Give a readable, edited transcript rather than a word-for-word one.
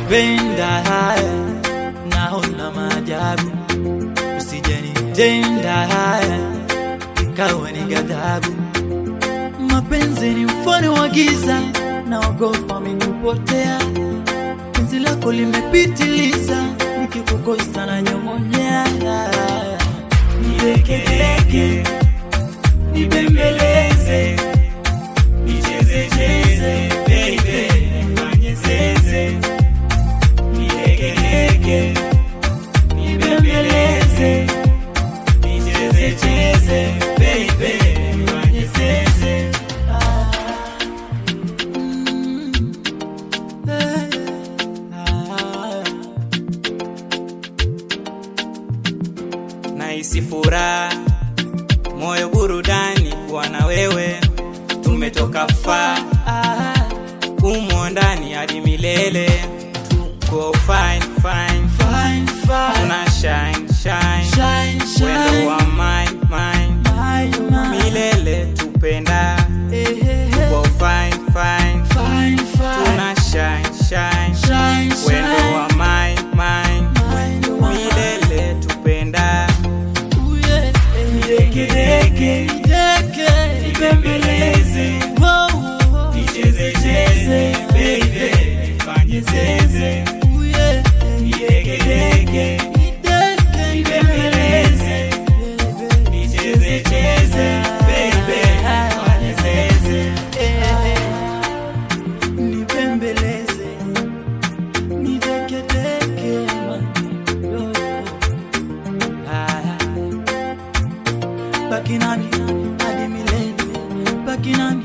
Penda haya naona maajabu, usijenitenda haya ikawa ni ghadhabu. Mapenzi ni mfano wa giza, naogopa mimi kupotea. Penzi lako limepitiliza, nikikukosa na nyong'onyea. Nilekeleke, nibembeleze, nicheze cheze, baby, nifanye zeze. Nilekeleke, nibembeleze, nicheze cheze, baby, nifanye zeze. Nahisi furaha, moyo burudani kuwa na wewe. Tumetoka far, umo ndani hadi milele. Tuko fine, fine, fine, fine. Tuna shine, shine, shine, shine. Wendo wa mine, mine, milele tupenda. Tuko fine, fine, fine, fine. Tuna shine, shine, shine, shine. Wendo wa mine, mine, milele tupenda. Nilekeleke, nibembeleze, nicheze cheze, baby, nifanye zeze. Nilekeleke, nibembeleze, nicheze cheze, baby, nifanye zeze. Nibembeleze, nilekeleke, baki nami hadi milele, baki nami